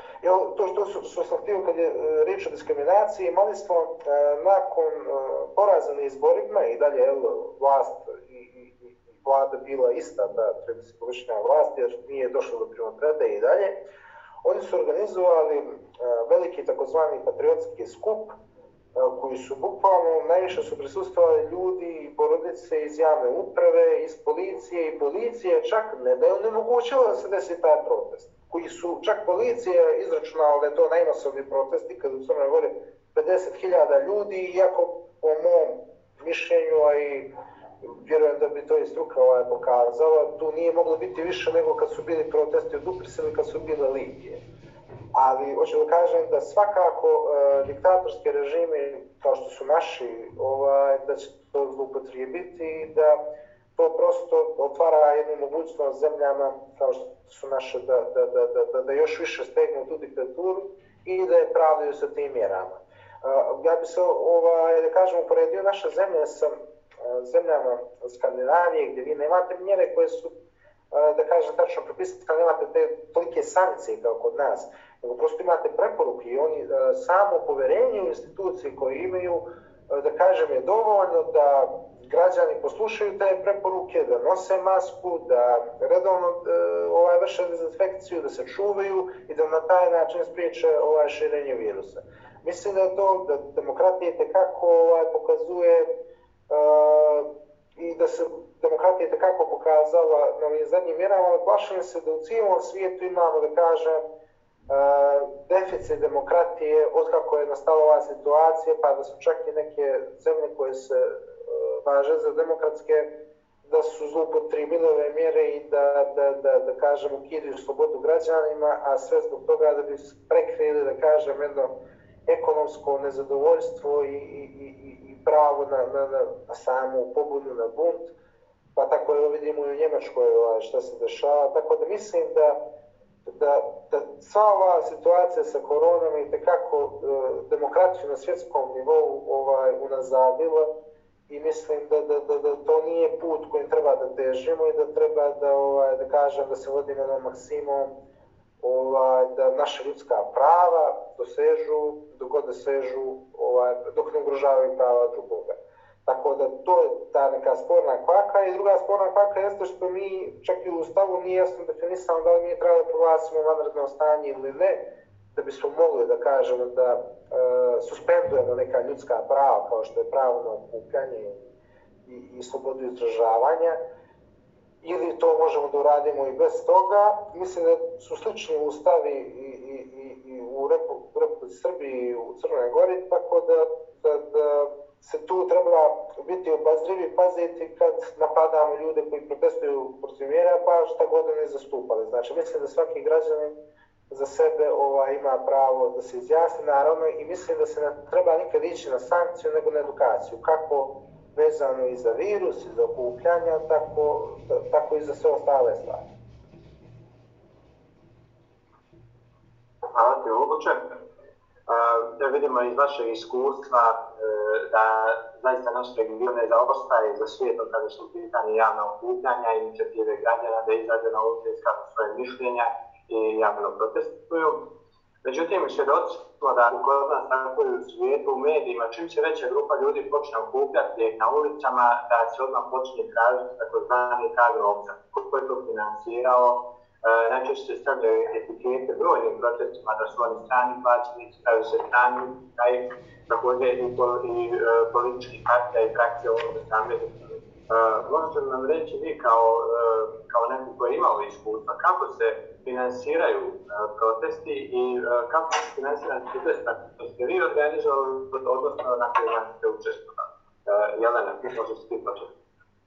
To što sam htio kad je riječ o diskriminaciji, imali smo nakon poraza na izborima i dalje vlast i vlada bila ista, ta 30-godišnja vlast, jer nije došlo do primopredaje i dalje. Oni su organizovali veliki takozvani patriotski skup, koji su bukvalno najviše su prisustvovali ljudi i porodice iz javne uprave, iz policije i policije čak ne da je onemogućilo da se desi taj protest. Koji su čak policija izračunala da je to najmasovniji protest ikad u Crnoj Gori 50.000 ljudi, iako po mom mišljenju, a i vjerujem da bi to i struka pokazala, tu nije moglo biti više nego kad su bili protesti od Upris ili kad su bile Lidije. Ali hoću da kažem da svakako diktatorske režime kao što su naši, da će to zloupotrijebiti i da to prosto otvara jednu mogućnost zemljama kao što su naše da još više stegnu tu diktaturu i da je pravdaju sa tim mjerama. Ja bi se, da kažem, uporedio naše zemlje sa zemljama Skandinavije gdje vi nemate mjere koje su, da kažem, tačno propisati, nemate te tolike sankcije kao kod nas, nego prosto imate preporuke i oni samo poverenje u institucije koje imaju, da kažem, je dovoljno da građani poslušaju te preporuke, da nose masku, da redovno vrše dezinfekciju, da se čuvaju i da na taj način spriječe širenje virusa. Mislim da je to, da demokratija itekako pokazuje i da se demokratija itekako pokazala na ovim zadnjim mjerama, ali plašim se da u cijelom svijetu imamo, da kažem, deficit demokratije, otkako je nastala ova situacija, pa da su čak i neke zemlje koje se važe za demokratske, da su zloupotrijebile ove mjere i da kažem, ukidaju slobodu građanima, a sve zbog toga da bi prekrili, da kažem, jedno ekonomsko nezadovoljstvo i pravo na samu pobudu, na bunt. Pa tako evo vidimo i u Njemačkoj šta se dešava. Tako da mislim da sva ova situacija sa koronom je tekako demokratiju na svjetskom nivou unazadila i mislim da to nije put kojim treba da težimo i da treba da kažem da se vodimo na maksimum, da naša ljudska prava dosežu, dok god dosežu, dok ne ugrožavaju prava drugoga. Tako da to je ta neka sporna kvaka i druga sporna kvaka jeste što mi čak i u Ustavu nije jasno definisano da li mi treba da proglasimo vanredno stanje ili ne, da bismo mogli da kažemo da suspendujemo neka ljudska prava kao što je pravo na okupljanje i slobodu izražavanja, ili to možemo da uradimo i bez toga. Mislim da su slični ustavi i u Republici Srbiji i u Crnoj Gori, tako da se tu treba biti obazrivi, paziti kad napadamo ljude koji protestuju protiv mjera, pa šta god ne zastupali. Znači, mislim da svaki građanin za sebe ima pravo da se izjasni, naravno, i mislim da se ne treba nikad ići na sankciju, nego na edukaciju. Kako vezano i za virus, i za okupljanja, tako i za sve ostale stvari. Hvala ti, Luče. Da vidimo iz vašeg iskustva da zaista naš region ne zaostaje za svijetom kada su pitanje javna okupljanja i inicijative građana da izađe na ulice, iskažu svoje mišljenja i javno protestuju. Međutim, svjedoci smo da kod nas tako i u svijetu, u medijima, čim se veća grupa ljudi počne okupljati na ulicama, da se odmah počne tražiti takozvani trag novca. Ko je to finansirao? Najčešće se stavljaju etikete brojnim protestima da su oni strani plaćenici, da se strani utjecaj, također i političkih partija i frakcija ovdje same. Možete li nam reći vi kao neko koji je imao iskustva, kako se finansiraju protesti i kako se finansiraju protesti koji ste vi organizovali, odnosno na kojima ste učestvovali? Jelena, možete ti početi?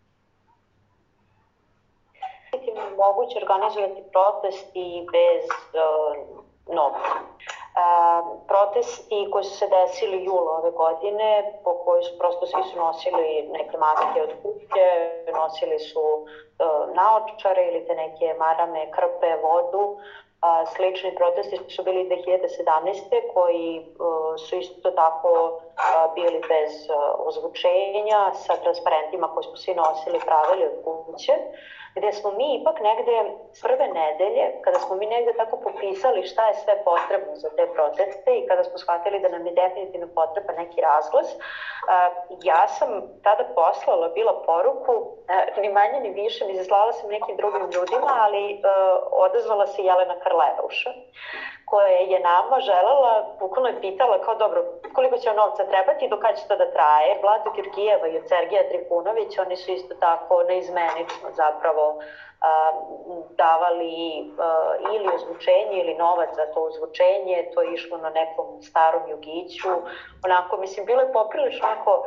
Moguće organizovati protesti bez novca. Protesti koji su se desili jula ove godine, po koji su prosto svi su nosili neke maske od kuće, nosili su naočare ili te neke marame, krpe, vodu. Slični protesti su bili 2017. koji su isto tako bili bez ozvučenja, sa transparentima koji smo svi nosili pravili od kuće, gdje smo mi ipak negde prve nedelje, kada smo mi negde tako popisali šta je sve potrebno za te proteste i kada smo shvatili da nam je definitivno potreban neki razglas, ja sam tada poslala bila poruku, ni manje ni više, ni zaslala sam nekim drugim ljudima, ali odazvala se Jelena Karleuša, koja je nama želela, bukvalno je pitala kao dobro, koliko će novca trebati i do kada će to da traje. Vlad od Jurgijeva i od Sergeja Trifunovića, oni su isto tako neizmenično zapravo davali ili ozvučenje ili novac za to ozvučenje, to je išlo na nekom starom jugiću, onako, mislim, bilo je poprilično onako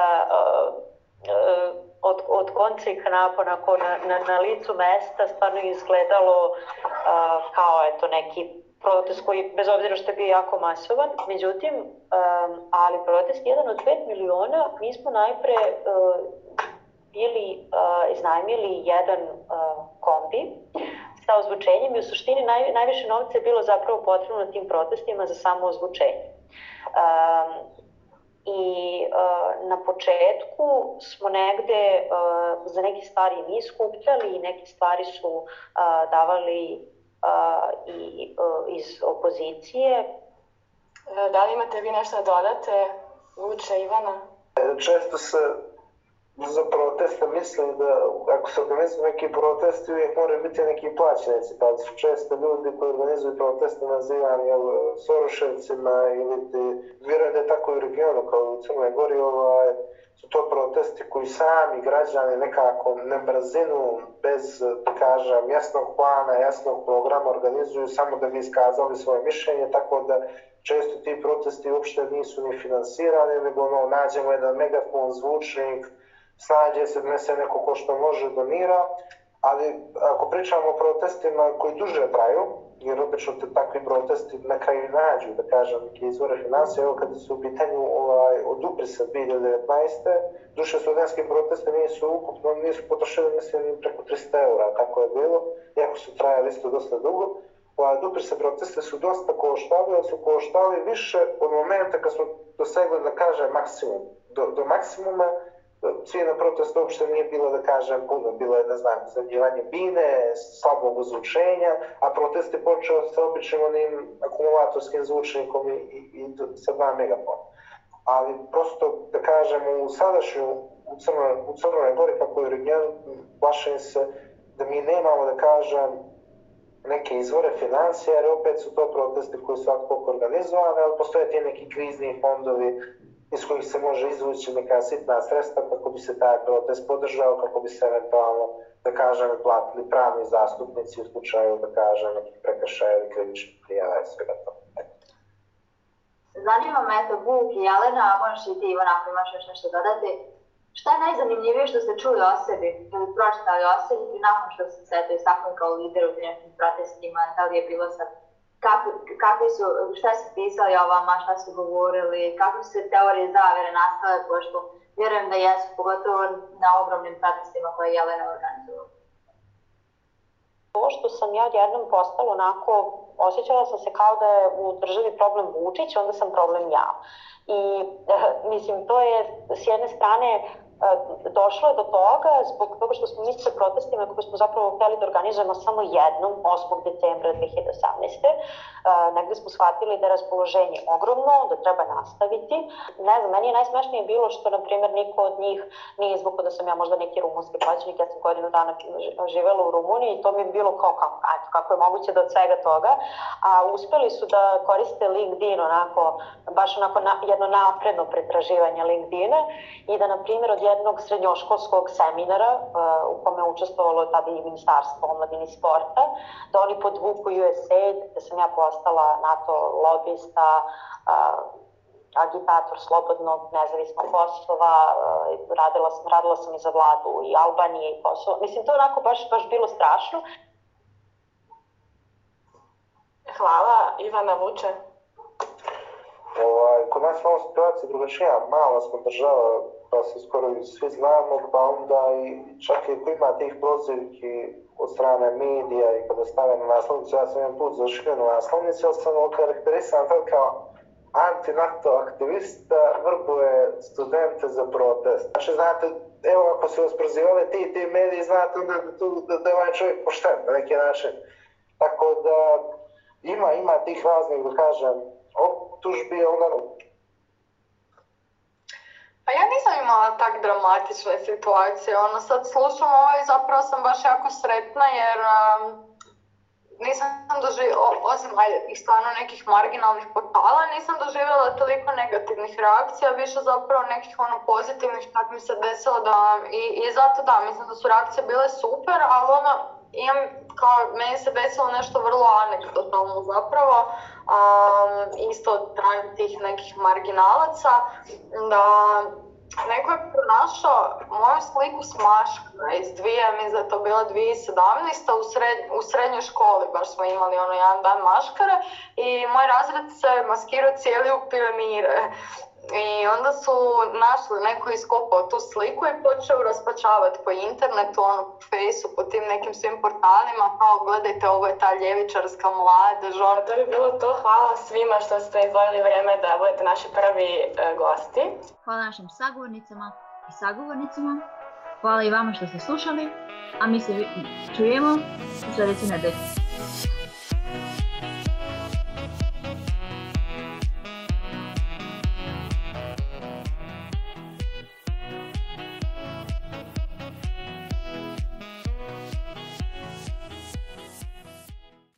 od konca i kanapa, onako, na licu mesta, stvarno je izgledalo kao eto neki protest koji, bez obzira što je bio jako masovan, međutim, ali protest jedan od 5 miliona, mi smo najpre bili iznajmili jedan kombi sa ozvučenjem i u suštini najviše novca je bilo zapravo potrebno na tim protestima za samo ozvučenje. I na početku smo negde za neke stvari mi skupljali i neke stvari su davali i iz opozicije. Da li imate vi nešto da dodate, Luče, Ivana? Često se za proteste mislim da ako se organizuju neki protesti uvijek moraju biti neki plaćenici, pa su često ljudi koji organizuju proteste nazivani Soroševcima ili vjerujem da je tako i u regionu kao u Crnoj Gori, su to protesti koji sami građani nekako na brzinu, bez da kažem jasnog plana, jasnog programa organizuju samo da bi iskazali svoje mišljenje, tako da često ti protesti uopšte nisu ni finansirani, nego nađemo jedan megafon, zvučnik, snađe se, donese neko ko što može, donira, ali ako pričamo o protestima koji duže traju, jer obično takvi protesti na kraju nađu, da kažem, neke izvore financije, evo kada su u pitanju od Uprisa 2019. Duše studentske proteste nisu potrošili, mislim, preko 300 €, tako je bilo, iako su trajali isto dosta dugo. Uprisa proteste su dosta koštali, ali su koštali više od momenta kad smo dosegli, da kažem, maksimum. Do maksimuma cijena protesta uopšte nije bilo, da kažem, puno. Bilo je, ne znam, iznajmljivanje bine, slabog ozvučenja, a protest je počeo sa običnim onim akumulatorskim zvučnikom i sa 2 megafona. Ali prosto, da kažem, u Crnoj Gori, kako je region, plašim se da mi nemamo, da kažem, neke izvore financija, jer opet su to protesti koji su tako organizovane, ali postoje ti neki krizni fondovi iz kojih se može izvući neka sitna sredstva kako bi se taj protest podržao, kako bi se eventualno, da kažem, platili pravni zastupnici u slučaju, da kažem, nekih prekršaja ili krivičnih prijava i svega toga. Zanima me, eto, Vuk i Jelena, a možeš i ti, Ivana, ako imaš još nešto dodati. Šta je najzanimljivije što ste čuli o sebi, ili pročitali o sebi nakon što ste se istaknuli kao lider u nekim protestima, da li je bilo sad, šta su pisali o vama, šta su govorili, kakve su teorije zavere nastale, pošto vjerujem da jesu, pogotovo na ogromnim protestima koje je Jelena organizovala. To što sam ja odjednom postala onako, osjećala sam se kao da je u državi problem Vučić, onda sam problem ja. I mislim, to je s jedne strane došlo je do toga zbog toga što smo mi sa protestima koje smo zapravo htjeli da organizujemo samo jednom, 8. decembra 2018. Negde smo shvatili da je raspoloženje ogromno, da treba nastaviti. Ne znam, meni je najsmešnije bilo što, na primjer, niko od njih nije izvukao da sam ja možda neki rumunski plaćenik, ja sam godinu dana živela u Rumuniji i to mi je bilo kako je moguće da od svega toga. A uspeli su da koriste LinkedIn baš jedno napredno pretraživanje LinkedIna i da, na primjer, od jednog srednjoškolskog seminara u kome je učestvovalo tada i Ministarstvo omladine i sporta, da oni podvuku USAID, da sam ja postala NATO lobista, agitator slobodnog nezavisnog Kosova, radila sam i za vladu i Albanije i Kosova. Mislim, to je onako baš bilo strašno. Hvala, Ivana Vuče. Kod nas je ova situacija drugačija, mala smo država, pa se skoro svi znamo, pa onda i čak i ako ima tih prozivki od strane medija i kada stave na naslovnicu, ja sam jedan put zašio na naslovnicu, ali sam okarakterisan kao anti-NATO aktivista, vrbuje studente za protest. Znači, znate, evo ako se vas prozivali ti mediji, znate da je ovaj čovjek pošten na neki način. Tako da ima tih raznih, da kažem, optužbi, onda Pa ja nisam imala tak dramatične situacije, sad slušam ovo i zapravo sam baš jako sretna jer nisam doživjela, osim tih stvarno nekih marginalnih portala, nisam doživjela toliko negativnih reakcija, više zapravo nekih pozitivnih kako mi se desilo i zato da, mislim da su reakcije bile super, ali meni se desilo nešto vrlo anegdotalno zapravo, isto od tih nekih marginalaca, da neko je pronašao moju sliku s maškara mislim da je to bila 2017. u srednjoj školi, baš smo imali jedan dan maškare i moj razred se maskirao cijeli u pionire. I onda su našli, neko iskopao tu sliku i počeo raspačavati po internetu, po Fejsu, po tim nekim svim portalima, kao gledajte, ovo je ta ljevičarska mladež. To bi bilo to. Hvala svima što ste izdvojili vrijeme da budete naši prvi gosti. Hvala našim sagovornicama i sagovornicima. Hvala i vama što ste slušali, a mi se čujemo u sljedećoj nedelji.